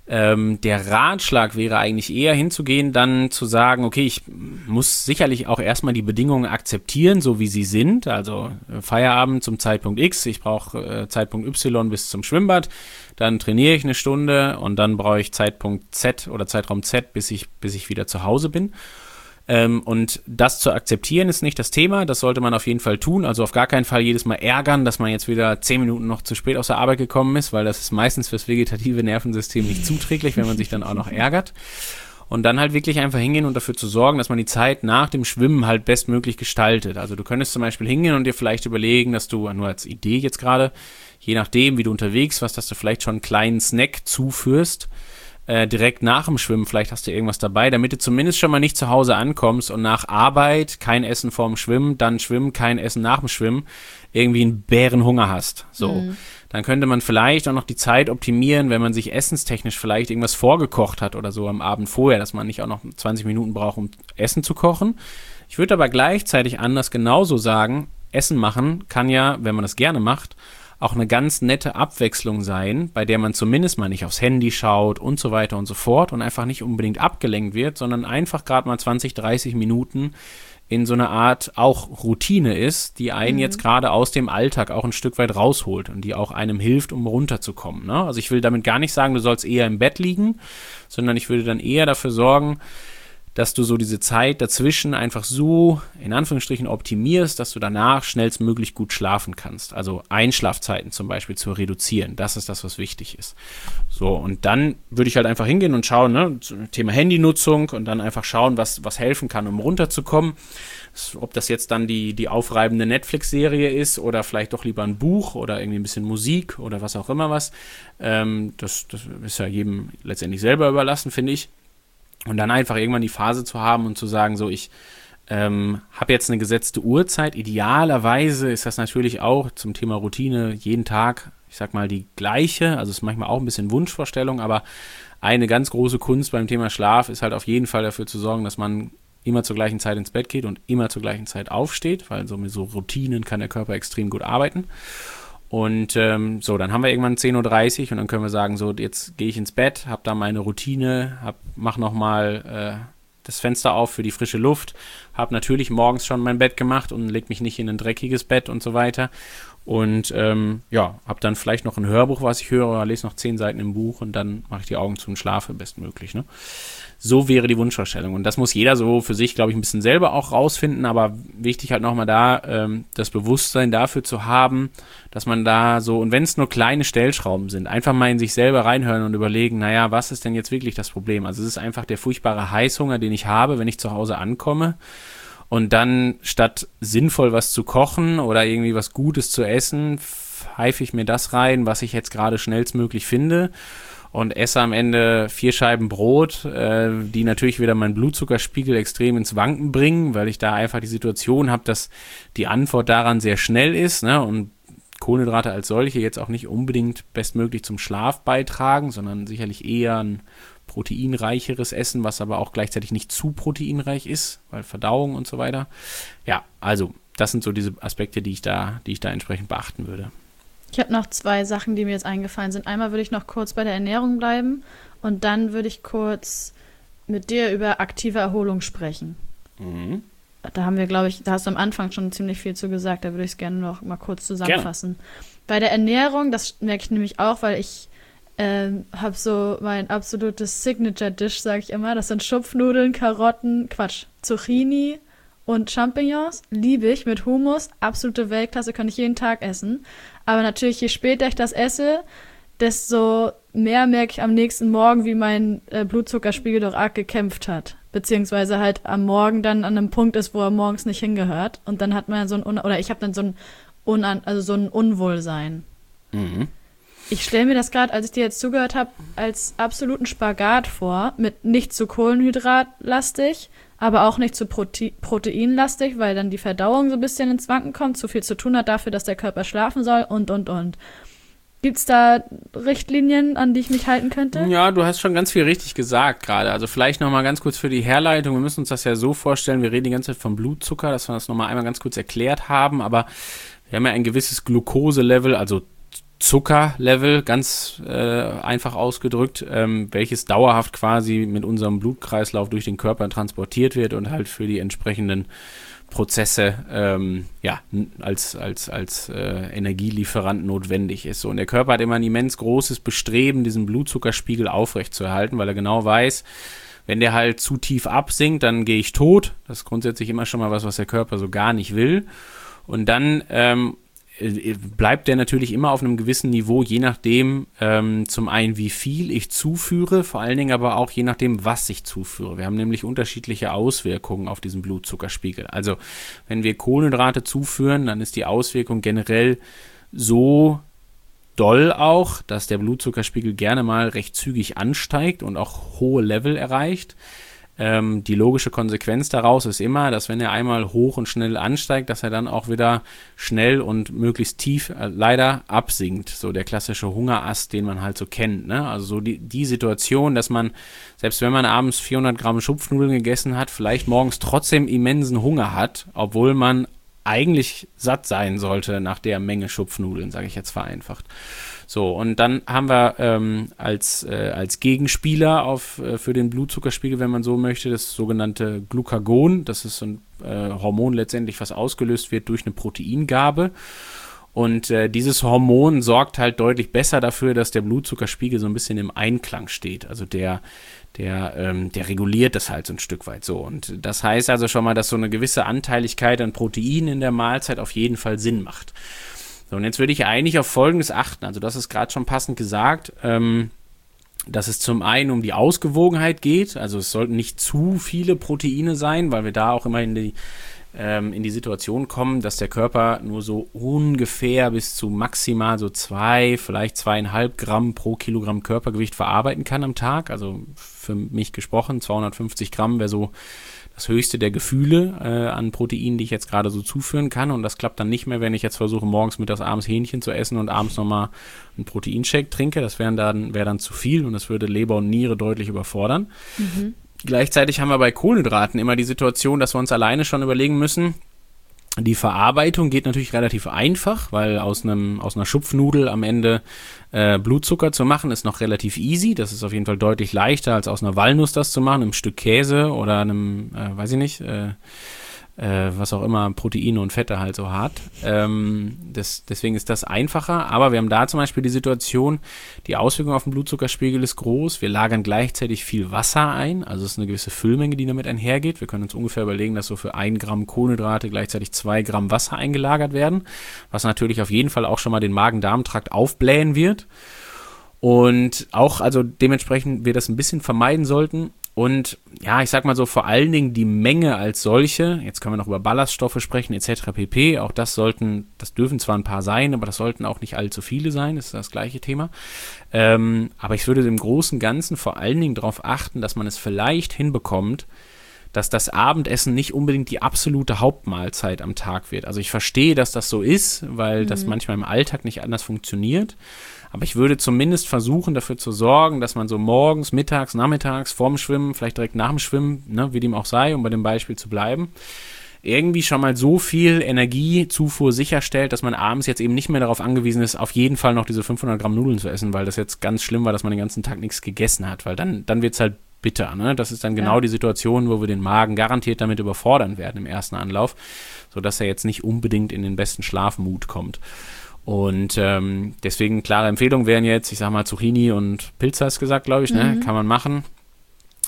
Ratschlag wäre eigentlich eher hinzugehen, dann zu sagen, okay, ich muss sicherlich auch erstmal die Bedingungen akzeptieren, so wie sie sind. Also Feierabend zum Zeitpunkt X, ich brauche Zeitpunkt Y bis zum Schwimmbad, dann trainiere ich eine Stunde und dann brauche ich Zeitpunkt Z oder Zeitraum Z, bis ich wieder zu Hause bin. Und das zu akzeptieren ist nicht das Thema, das sollte man auf jeden Fall tun, also auf gar keinen Fall jedes Mal ärgern, dass man jetzt wieder 10 Minuten noch zu spät aus der Arbeit gekommen ist, weil das ist meistens fürs vegetative Nervensystem nicht zuträglich, wenn man sich dann auch noch ärgert. Und dann halt wirklich einfach hingehen und dafür zu sorgen, dass man die Zeit nach dem Schwimmen halt bestmöglich gestaltet. Also du könntest zum Beispiel hingehen und dir vielleicht überlegen, dass du, nur als Idee jetzt gerade, je nachdem, wie du unterwegs warst, dass du vielleicht schon einen kleinen Snack zuführst, direkt nach dem Schwimmen, vielleicht hast du irgendwas dabei, damit du zumindest schon mal nicht zu Hause ankommst und nach Arbeit kein Essen vorm Schwimmen, dann Schwimmen, kein Essen nach dem Schwimmen, irgendwie einen Bärenhunger hast. So, dann könnte man vielleicht auch noch die Zeit optimieren, wenn man sich essenstechnisch vielleicht irgendwas vorgekocht hat oder so am Abend vorher, dass man nicht auch noch 20 Minuten braucht, um Essen zu kochen. Ich würde aber gleichzeitig anders genauso sagen, Essen machen kann ja, wenn man das gerne macht, auch eine ganz nette Abwechslung sein, bei der man zumindest mal nicht aufs Handy schaut und so weiter und so fort und einfach nicht unbedingt abgelenkt wird, sondern einfach gerade mal 20, 30 Minuten in so eine Art auch Routine ist, die einen jetzt gerade aus dem Alltag auch ein Stück weit rausholt und die auch einem hilft, um runterzukommen. Ne? Also ich will damit gar nicht sagen, du sollst eher im Bett liegen, sondern ich würde dann eher dafür sorgen, dass du so diese Zeit dazwischen einfach so, in Anführungsstrichen, optimierst, dass du danach schnellstmöglich gut schlafen kannst. Also Einschlafzeiten zum Beispiel zu reduzieren. Das ist das, was wichtig ist. So, und dann würde ich halt einfach hingehen und schauen, ne, Thema Handynutzung und dann einfach schauen, was helfen kann, um runterzukommen. Ob das jetzt dann die aufreibende Netflix-Serie ist oder vielleicht doch lieber ein Buch oder irgendwie ein bisschen Musik oder was auch immer was. Das ist ja jedem letztendlich selber überlassen, finde ich. Und dann einfach irgendwann die Phase zu haben und zu sagen, so ich habe jetzt eine gesetzte Uhrzeit. Idealerweise ist das natürlich auch zum Thema Routine jeden Tag, ich sag mal, die gleiche. Also es ist manchmal auch ein bisschen Wunschvorstellung, aber eine ganz große Kunst beim Thema Schlaf ist halt auf jeden Fall dafür zu sorgen, dass man immer zur gleichen Zeit ins Bett geht und immer zur gleichen Zeit aufsteht, weil so mit so Routinen kann der Körper extrem gut arbeiten. Und so, dann haben wir irgendwann 10:30 Uhr und dann können wir sagen, so, jetzt gehe ich ins Bett, habe da meine Routine, mach nochmal das Fenster auf für die frische Luft, habe natürlich morgens schon mein Bett gemacht und leg mich nicht in ein dreckiges Bett und so weiter. Und habe dann vielleicht noch ein Hörbuch, was ich höre, oder lese noch 10 Seiten im Buch und dann mache ich die Augen zu und schlafe bestmöglich. Ne? So wäre die Wunschvorstellung. Und das muss jeder so für sich, glaube ich, ein bisschen selber auch rausfinden. Aber wichtig halt nochmal da, das Bewusstsein dafür zu haben, dass man da so, und wenn es nur kleine Stellschrauben sind, einfach mal in sich selber reinhören und überlegen, naja, was ist denn jetzt wirklich das Problem? Also es ist einfach der furchtbare Heißhunger, den ich habe, wenn ich zu Hause ankomme. Und dann statt sinnvoll was zu kochen oder irgendwie was Gutes zu essen, pfeife ich mir das rein, was ich jetzt gerade schnellstmöglich finde und esse am Ende 4 Scheiben Brot, die natürlich wieder meinen Blutzuckerspiegel extrem ins Wanken bringen, weil ich da einfach die Situation habe, dass die Antwort daran sehr schnell ist, ne? Und Kohlenhydrate als solche jetzt auch nicht unbedingt bestmöglich zum Schlaf beitragen, sondern sicherlich eher ein proteinreicheres Essen, was aber auch gleichzeitig nicht zu proteinreich ist, weil Verdauung und so weiter. Ja, also das sind so diese Aspekte, die ich da entsprechend beachten würde. Ich habe noch 2 Sachen, die mir jetzt eingefallen sind. Einmal würde ich noch kurz bei der Ernährung bleiben und dann würde ich kurz mit dir über aktive Erholung sprechen. Mhm. Da haben wir, glaube ich, da hast du am Anfang schon ziemlich viel zu gesagt, da würde ich es gerne noch mal kurz zusammenfassen. Gerne. Bei der Ernährung, das merke ich nämlich auch, weil ich habe so mein absolutes Signature-Dish, sage ich immer. Das sind Schupfnudeln, Zucchini und Champignons, liebe ich, mit Hummus, absolute Weltklasse, kann ich jeden Tag essen. Aber natürlich, je später ich das esse, desto mehr merke ich am nächsten Morgen, wie mein Blutzuckerspiegel doch arg gekämpft hat. Beziehungsweise halt am Morgen dann an einem Punkt ist, wo er morgens nicht hingehört. Und dann hat man so ich habe dann so ein Unwohlsein. Mhm. Ich stelle mir das gerade, als ich dir jetzt zugehört habe, als absoluten Spagat vor, mit nicht zu kohlenhydratlastig, aber auch nicht zu proteinlastig, weil dann die Verdauung so ein bisschen ins Wanken kommt, zu viel zu tun hat dafür, dass der Körper schlafen soll und. Gibt's da Richtlinien, an die ich mich halten könnte? Ja, du hast schon ganz viel richtig gesagt gerade. Also vielleicht nochmal ganz kurz für die Herleitung. Wir müssen uns das ja so vorstellen, wir reden die ganze Zeit vom Blutzucker, dass wir das nochmal einmal ganz kurz erklärt haben, aber wir haben ja ein gewisses Glukoselevel, also Zuckerlevel, ganz einfach ausgedrückt, welches dauerhaft quasi mit unserem Blutkreislauf durch den Körper transportiert wird und halt für die entsprechenden Prozesse als Energielieferant notwendig ist. So, und der Körper hat immer ein immens großes Bestreben, diesen Blutzuckerspiegel aufrechtzuerhalten, weil er genau weiß, wenn der halt zu tief absinkt, dann gehe ich tot. Das ist grundsätzlich immer schon mal was der Körper so gar nicht will. Und dann bleibt der natürlich immer auf einem gewissen Niveau, je nachdem zum einen, wie viel ich zuführe, vor allen Dingen aber auch je nachdem, was ich zuführe. Wir haben nämlich unterschiedliche Auswirkungen auf diesen Blutzuckerspiegel. Also wenn wir Kohlenhydrate zuführen, dann ist die Auswirkung generell so doll auch, dass der Blutzuckerspiegel gerne mal recht zügig ansteigt und auch hohe Level erreicht. Die logische Konsequenz daraus ist immer, dass wenn er einmal hoch und schnell ansteigt, dass er dann auch wieder schnell und möglichst tief leider absinkt. So der klassische Hungerast, den man halt so kennt. Ne? Also so die Situation, dass man, selbst wenn man abends 400 Gramm Schupfnudeln gegessen hat, vielleicht morgens trotzdem immensen Hunger hat, obwohl man eigentlich satt sein sollte nach der Menge Schupfnudeln, sage ich jetzt vereinfacht. So, und dann haben wir als Gegenspieler für den Blutzuckerspiegel, wenn man so möchte, das sogenannte Glucagon. Das ist so ein Hormon letztendlich, was ausgelöst wird durch eine Proteingabe. Und dieses Hormon sorgt halt deutlich besser dafür, dass der Blutzuckerspiegel so ein bisschen im Einklang steht. Also der reguliert das halt so ein Stück weit so. Und das heißt also schon mal, dass so eine gewisse Anteiligkeit an Protein in der Mahlzeit auf jeden Fall Sinn macht. So, und jetzt würde ich eigentlich auf Folgendes achten. Also das ist gerade schon passend gesagt, dass es zum einen um die Ausgewogenheit geht. Also es sollten nicht zu viele Proteine sein, weil wir da auch immer in die Situation kommen, dass der Körper nur so ungefähr bis zu maximal so 2, vielleicht 2,5 Gramm pro Kilogramm Körpergewicht verarbeiten kann am Tag. Also für mich gesprochen, 250 Gramm wäre so das höchste der Gefühle an Proteinen, die ich jetzt gerade so zuführen kann. Und das klappt dann nicht mehr, wenn ich jetzt versuche, morgens, mittags, abends Hähnchen zu essen und abends nochmal einen Proteinshake trinke. Das wäre dann zu viel und das würde Leber und Niere deutlich überfordern. Mhm. Gleichzeitig haben wir bei Kohlenhydraten immer die Situation, dass wir uns alleine schon überlegen müssen, die Verarbeitung geht natürlich relativ einfach, weil aus einer Schupfnudel am Ende Blutzucker zu machen, ist noch relativ easy. Das ist auf jeden Fall deutlich leichter, als aus einer Walnuss das zu machen, einem Stück Käse oder einem, was auch immer Proteine und Fette halt so hat. Deswegen ist das einfacher. Aber wir haben da zum Beispiel die Situation, die Auswirkung auf den Blutzuckerspiegel ist groß. Wir lagern gleichzeitig viel Wasser ein. Also es ist eine gewisse Füllmenge, die damit einhergeht. Wir können uns ungefähr überlegen, dass so für 1 Gramm Kohlenhydrate gleichzeitig 2 Gramm Wasser eingelagert werden. Was natürlich auf jeden Fall auch schon mal den Magen-Darm-Trakt aufblähen wird. Und auch, also dementsprechend wir das ein bisschen vermeiden sollten. Und ja, ich sag mal so, vor allen Dingen die Menge als solche, jetzt können wir noch über Ballaststoffe sprechen, etc. pp. Auch das dürfen zwar ein paar sein, aber das sollten auch nicht allzu viele sein, das ist das gleiche Thema. Aber ich würde im Großen und Ganzen vor allen Dingen darauf achten, dass man es vielleicht hinbekommt, dass das Abendessen nicht unbedingt die absolute Hauptmahlzeit am Tag wird. Also ich verstehe, dass das so ist, weil das manchmal im Alltag nicht anders funktioniert. Aber ich würde zumindest versuchen, dafür zu sorgen, dass man so morgens, mittags, nachmittags, vorm Schwimmen, vielleicht direkt nach dem Schwimmen, ne, wie dem auch sei, um bei dem Beispiel zu bleiben, irgendwie schon mal so viel Energiezufuhr sicherstellt, dass man abends jetzt eben nicht mehr darauf angewiesen ist, auf jeden Fall noch diese 500 Gramm Nudeln zu essen, weil das jetzt ganz schlimm war, dass man den ganzen Tag nichts gegessen hat, weil dann wird es halt bitter. Ne? Das ist dann genau die Situation, wo wir den Magen garantiert damit überfordern werden im ersten Anlauf, sodass er jetzt nicht unbedingt in den besten Schlafmut kommt. Und deswegen klare Empfehlungen wären jetzt, ich sag mal Zucchini und Pilze hast gesagt, glaube ich, ne? Kann man machen.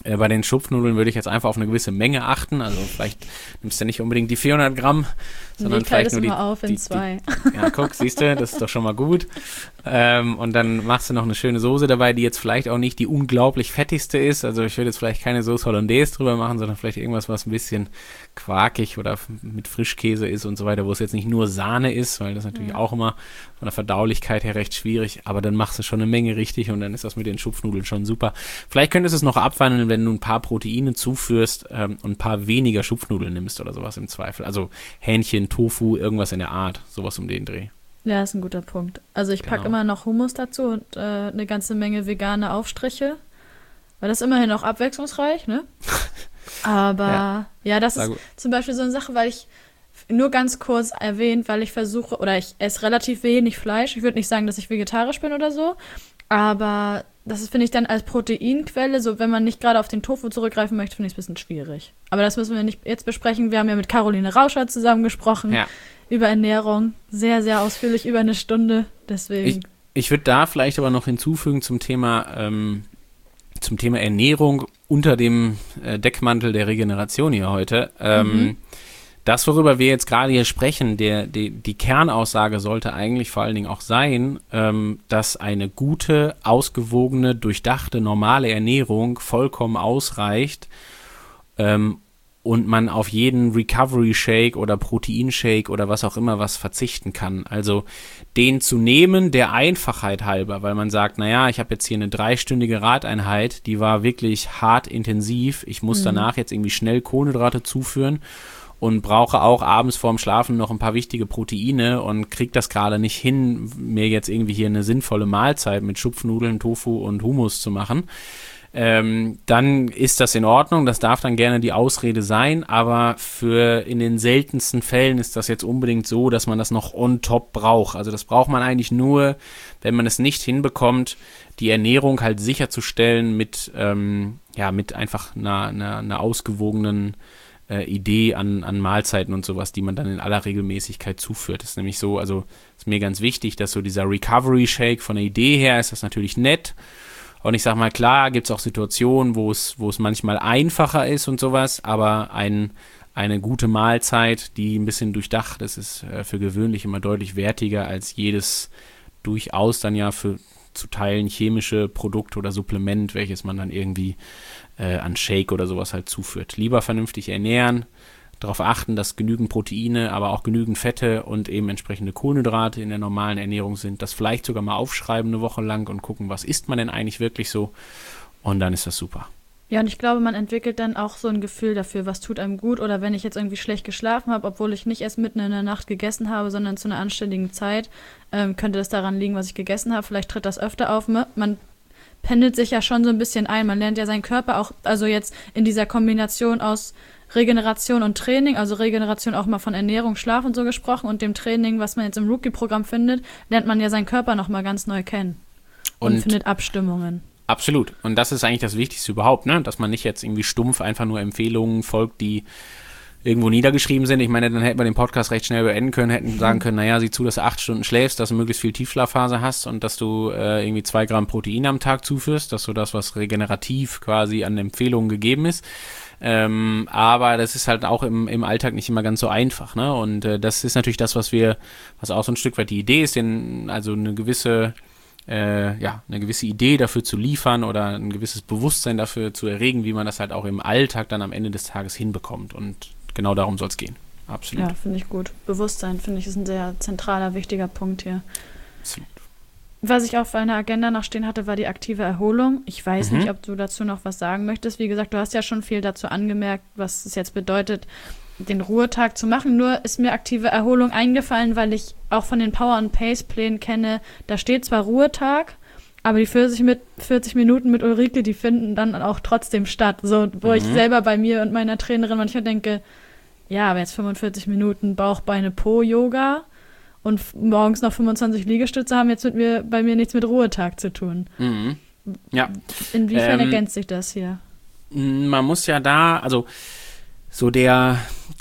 Bei den Schupfnudeln würde ich jetzt einfach auf eine gewisse Menge achten. Also vielleicht nimmst du nicht unbedingt die 400 Gramm, sondern vielleicht nur die... auf in zwei. Ja, guck, siehst du, das ist doch schon mal gut. Und dann machst du noch eine schöne Soße dabei, die jetzt vielleicht auch nicht die unglaublich fettigste ist. Also ich würde jetzt vielleicht keine Soße Hollandaise drüber machen, sondern vielleicht irgendwas, was ein bisschen quarkig oder mit Frischkäse ist und so weiter, wo es jetzt nicht nur Sahne ist, weil das natürlich auch immer von der Verdaulichkeit her recht schwierig. Aber dann machst du schon eine Menge richtig und dann ist das mit den Schupfnudeln schon super. Vielleicht könntest du es noch abwandeln, wenn du ein paar Proteine zuführst und ein paar weniger Schupfnudeln nimmst oder sowas im Zweifel. Also Hähnchen, Tofu, irgendwas in der Art, sowas um den Dreh. Ja, ist ein guter Punkt. Also ich packe immer noch Hummus dazu und eine ganze Menge vegane Aufstriche, weil das ist immerhin auch abwechslungsreich, ne? Aber ja, das ist zum Beispiel so eine Sache, weil ich nur ganz kurz erwähnt, weil ich versuche, oder ich esse relativ wenig Fleisch. Ich würde nicht sagen, dass ich vegetarisch bin oder so, aber das ist, finde ich, dann als Proteinquelle, so wenn man nicht gerade auf den Tofu zurückgreifen möchte, finde ich es ein bisschen schwierig. Aber das müssen wir nicht jetzt besprechen. Wir haben ja mit Caroline Rauscher zusammen gesprochen über Ernährung. Sehr, sehr ausführlich, über eine Stunde. Deswegen. Ich würde da vielleicht aber noch hinzufügen zum Thema Ernährung unter dem Deckmantel der Regeneration hier heute. Das, worüber wir jetzt gerade hier sprechen, die Kernaussage sollte eigentlich vor allen Dingen auch sein, dass eine gute, ausgewogene, durchdachte, normale Ernährung vollkommen ausreicht und man auf jeden Recovery-Shake oder Protein-Shake oder was auch immer was verzichten kann. Also den zu nehmen, der Einfachheit halber, weil man sagt, naja, ich habe jetzt hier eine 3-stündige Radeinheit, die war wirklich hart intensiv, ich muss danach jetzt irgendwie schnell Kohlenhydrate zuführen und brauche auch abends vorm Schlafen noch ein paar wichtige Proteine und kriege das gerade nicht hin, mir jetzt irgendwie hier eine sinnvolle Mahlzeit mit Schupfnudeln, Tofu und Hummus zu machen. Dann ist das in Ordnung, das darf dann gerne die Ausrede sein, aber in den seltensten Fällen ist das jetzt unbedingt so, dass man das noch on top braucht. Also das braucht man eigentlich nur, wenn man es nicht hinbekommt, die Ernährung halt sicherzustellen mit einfach einer ausgewogenen Idee an Mahlzeiten und sowas, die man dann in aller Regelmäßigkeit zuführt. Das ist nämlich so, also ist mir ganz wichtig, dass so dieser Recovery-Shake von der Idee her ist das natürlich nett. Und ich sag mal, klar, gibt es auch Situationen, wo es manchmal einfacher ist und sowas, aber eine gute Mahlzeit, die ein bisschen durchdacht ist, ist für gewöhnlich immer deutlich wertiger als jedes durchaus dann ja zu Teilen chemische Produkt oder Supplement, welches man dann irgendwie an Shake oder sowas halt zuführt. Lieber vernünftig ernähren, darauf achten, dass genügend Proteine, aber auch genügend Fette und eben entsprechende Kohlenhydrate in der normalen Ernährung sind. Das vielleicht sogar mal aufschreiben eine Woche lang und gucken, was isst man denn eigentlich wirklich so. Und dann ist das super. Ja, und ich glaube, man entwickelt dann auch so ein Gefühl dafür, was tut einem gut. Oder wenn ich jetzt irgendwie schlecht geschlafen habe, obwohl ich nicht erst mitten in der Nacht gegessen habe, sondern zu einer anständigen Zeit, könnte das daran liegen, was ich gegessen habe. Vielleicht tritt das öfter auf. Man pendelt sich ja schon so ein bisschen ein. Man lernt ja seinen Körper auch, also jetzt in dieser Kombination aus Regeneration und Training, also Regeneration auch mal von Ernährung, Schlaf und so gesprochen und dem Training, was man jetzt im Rookie-Programm findet, lernt man ja seinen Körper nochmal ganz neu kennen und findet Abstimmungen. Absolut. Und das ist eigentlich das Wichtigste überhaupt, ne? Dass man nicht jetzt irgendwie stumpf einfach nur Empfehlungen folgt, die irgendwo niedergeschrieben sind. Ich meine, dann hätten wir den Podcast recht schnell beenden können, hätten sagen können, naja, sieh zu, dass du 8 Stunden schläfst, dass du möglichst viel Tiefschlafphase hast und dass du irgendwie 2 Gramm Protein am Tag zuführst, dass so das, was regenerativ quasi an Empfehlungen gegeben ist. Aber das ist halt auch im Alltag nicht immer ganz so einfach, ne? Und das ist natürlich das, was auch so ein Stück weit die Idee ist, also eine gewisse Idee dafür zu liefern oder ein gewisses Bewusstsein dafür zu erregen, wie man das halt auch im Alltag dann am Ende des Tages hinbekommt. Und genau darum soll es gehen. Absolut. Ja, finde ich gut. Bewusstsein, finde ich, ist ein sehr zentraler, wichtiger Punkt hier. Absolut. Was ich auf meiner Agenda noch stehen hatte, war die aktive Erholung. Ich weiß nicht, ob du dazu noch was sagen möchtest. Wie gesagt, du hast ja schon viel dazu angemerkt, was es jetzt bedeutet, den Ruhetag zu machen. Nur ist mir aktive Erholung eingefallen, weil ich auch von den Power- und Pace-Plänen kenne, da steht zwar Ruhetag, aber die 40 Minuten mit Ulrike, die finden dann auch trotzdem statt. So, wo ich selber bei mir und meiner Trainerin manchmal denke, ja, aber jetzt 45 Minuten Bauch, Beine, Po-Yoga und morgens noch 25 Liegestütze haben jetzt bei mir nichts mit Ruhetag zu tun. Mhm. Ja. Inwiefern ergänzt sich das hier? Man muss ja da, also so der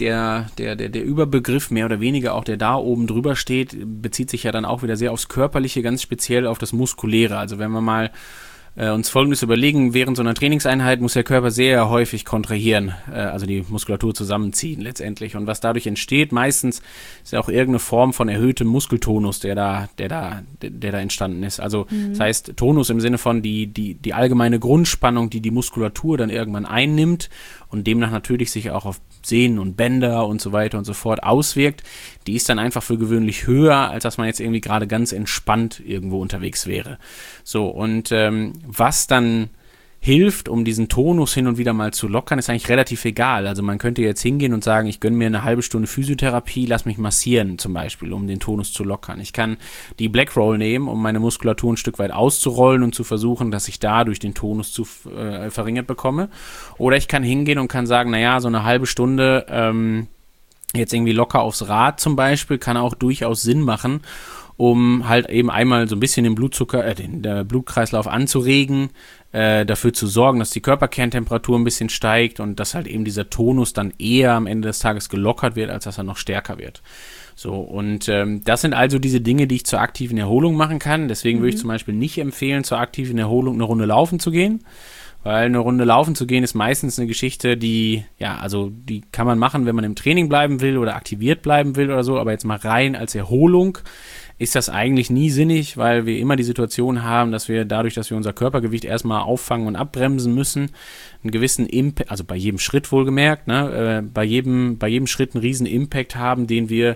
Überbegriff mehr oder weniger auch, der da oben drüber steht, bezieht sich ja dann auch wieder sehr aufs Körperliche, ganz speziell auf das Muskuläre. Also wenn wir mal uns Folgendes überlegen: Während so einer Trainingseinheit muss der Körper sehr häufig kontrahieren, also die Muskulatur zusammenziehen letztendlich. Und was dadurch entsteht, meistens ist ja auch irgendeine Form von erhöhtem Muskeltonus, der da entstanden ist. Also das heißt Tonus im Sinne von die allgemeine Grundspannung, die Muskulatur dann irgendwann einnimmt und demnach natürlich sich auch auf Sehnen und Bänder und so weiter und so fort auswirkt, die ist dann einfach für gewöhnlich höher, als dass man jetzt irgendwie gerade ganz entspannt irgendwo unterwegs wäre. So, und was dann hilft, um diesen Tonus hin und wieder mal zu lockern, ist eigentlich relativ egal. Also man könnte jetzt hingehen und sagen, ich gönne mir eine halbe Stunde Physiotherapie, lass mich massieren zum Beispiel, um den Tonus zu lockern. Ich kann die Black Roll nehmen, um meine Muskulatur ein Stück weit auszurollen und zu versuchen, dass ich dadurch den Tonus verringert bekomme. Oder ich kann hingehen und kann sagen, naja, so eine halbe Stunde jetzt irgendwie locker aufs Rad zum Beispiel, kann auch durchaus Sinn machen, um halt eben einmal so ein bisschen den Blutkreislauf anzuregen, dafür zu sorgen, dass die Körperkerntemperatur ein bisschen steigt und dass halt eben dieser Tonus dann eher am Ende des Tages gelockert wird, als dass er noch stärker wird. So, und das sind also diese Dinge, die ich zur aktiven Erholung machen kann. Deswegen würde ich zum Beispiel nicht empfehlen, zur aktiven Erholung eine Runde laufen zu gehen. Weil eine Runde laufen zu gehen ist meistens eine Geschichte, die kann man machen, wenn man im Training bleiben will oder aktiviert bleiben will oder so, aber jetzt mal rein als Erholung ist das eigentlich nie sinnig, weil wir immer die Situation haben, dass wir dadurch, dass wir unser Körpergewicht erstmal auffangen und abbremsen müssen, einen gewissen Impact, also bei jedem Schritt wohlgemerkt, bei jedem Schritt einen riesen Impact haben, den wir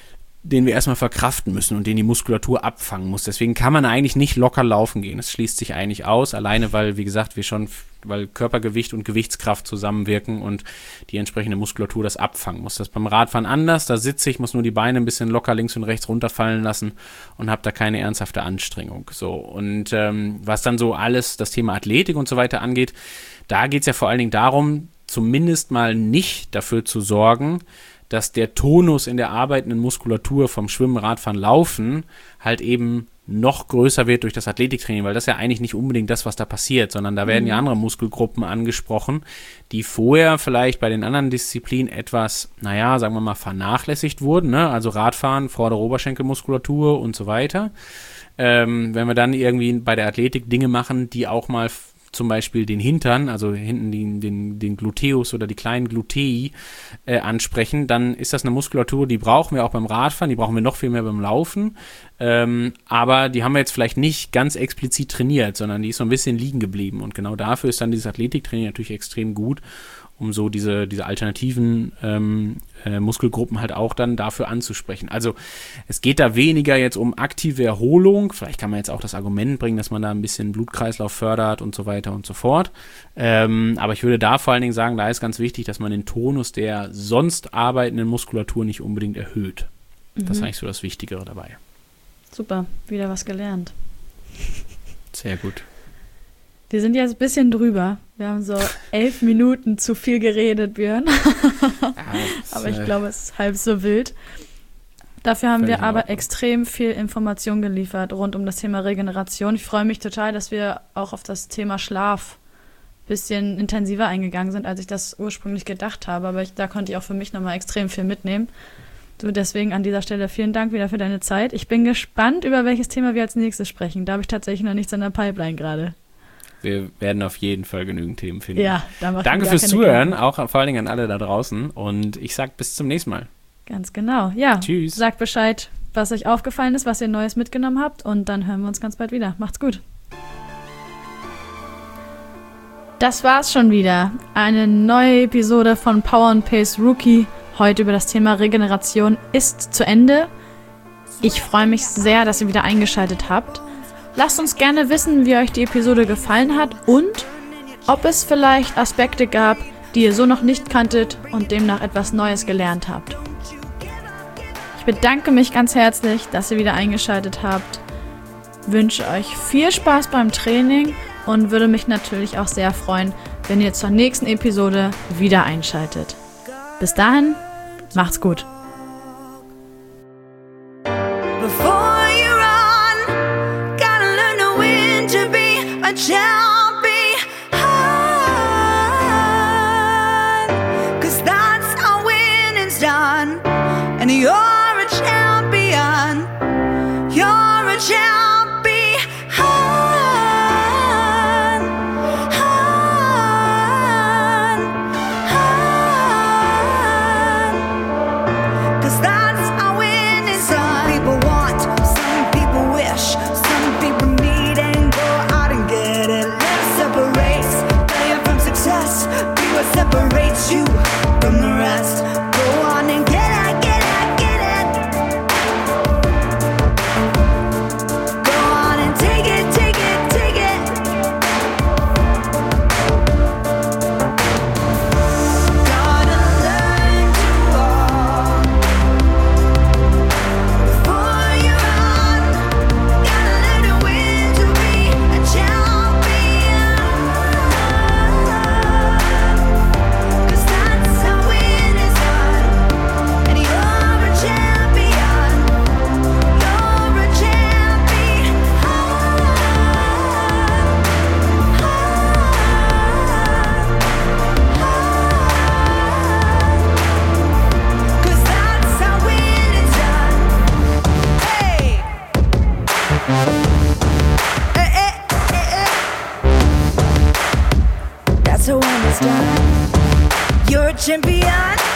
erstmal verkraften müssen und den die Muskulatur abfangen muss. Deswegen kann man eigentlich nicht locker laufen gehen. Das schließt sich eigentlich aus, alleine weil, wie gesagt, weil Körpergewicht und Gewichtskraft zusammenwirken und die entsprechende Muskulatur das abfangen muss. Das ist beim Radfahren anders, da sitze ich, muss nur die Beine ein bisschen locker links und rechts runterfallen lassen und habe da keine ernsthafte Anstrengung. So, und was dann so alles das Thema Athletik und so weiter angeht, da geht es ja vor allen Dingen darum, zumindest mal nicht dafür zu sorgen, dass der Tonus in der arbeitenden Muskulatur vom Schwimmen, Radfahren, Laufen halt eben noch größer wird durch das Athletiktraining, weil das ja eigentlich nicht unbedingt das, was da passiert, sondern da werden ja andere Muskelgruppen angesprochen, die vorher vielleicht bei den anderen Disziplinen etwas, sagen wir mal, vernachlässigt wurden, ne? Also Radfahren, vordere Oberschenkelmuskulatur und so weiter. Wenn wir dann irgendwie bei der Athletik Dinge machen, die auch mal zum Beispiel den Hintern, also hinten den Gluteus oder die kleinen Glutei ansprechen, dann ist das eine Muskulatur, die brauchen wir auch beim Radfahren, die brauchen wir noch viel mehr beim Laufen, aber die haben wir jetzt vielleicht nicht ganz explizit trainiert, sondern die ist so ein bisschen liegen geblieben und genau dafür ist dann dieses Athletiktraining natürlich extrem gut, um so diese alternativen Muskelgruppen halt auch dann dafür anzusprechen. Also es geht da weniger jetzt um aktive Erholung, vielleicht kann man jetzt auch das Argument bringen, dass man da ein bisschen Blutkreislauf fördert und so weiter und so fort, aber ich würde da vor allen Dingen sagen, da ist ganz wichtig, dass man den Tonus der sonst arbeitenden Muskulatur nicht unbedingt erhöht. Das ist eigentlich so das Wichtigere dabei. Super, wieder was gelernt. Sehr gut. Wir sind jetzt ein bisschen drüber. Wir haben so 11 Minuten zu viel geredet, Björn. Aber ich glaube, es ist halb so wild. Dafür haben wir aber extrem viel Information geliefert rund um das Thema Regeneration. Ich freue mich total, dass wir auch auf das Thema Schlaf ein bisschen intensiver eingegangen sind, als ich das ursprünglich gedacht habe. Aber da konnte ich auch für mich nochmal extrem viel mitnehmen. Deswegen an dieser Stelle vielen Dank wieder für deine Zeit. Ich bin gespannt, über welches Thema wir als nächstes sprechen. Da habe ich tatsächlich noch nichts in der Pipeline gerade. Wir werden auf jeden Fall genügend Themen finden. Ja, danke fürs Zuhören, auch vor allen Dingen an alle da draußen. Und ich sag bis zum nächsten Mal. Ganz genau. Ja, tschüss. Sagt Bescheid, was euch aufgefallen ist, was ihr Neues mitgenommen habt. Und dann hören wir uns ganz bald wieder. Macht's gut. Das war's schon wieder. Eine neue Episode von Power & Pace Rookie. Heute über das Thema Regeneration ist zu Ende. Ich freue mich sehr, dass ihr wieder eingeschaltet habt. Lasst uns gerne wissen, wie euch die Episode gefallen hat und ob es vielleicht Aspekte gab, die ihr so noch nicht kanntet und demnach etwas Neues gelernt habt. Ich bedanke mich ganz herzlich, dass ihr wieder eingeschaltet habt, wünsche euch viel Spaß beim Training und würde mich natürlich auch sehr freuen, wenn ihr zur nächsten Episode wieder einschaltet. Bis dahin, macht's gut. Champion, 'cause that's how winning's done, and you're a champion, you're a champion. champion.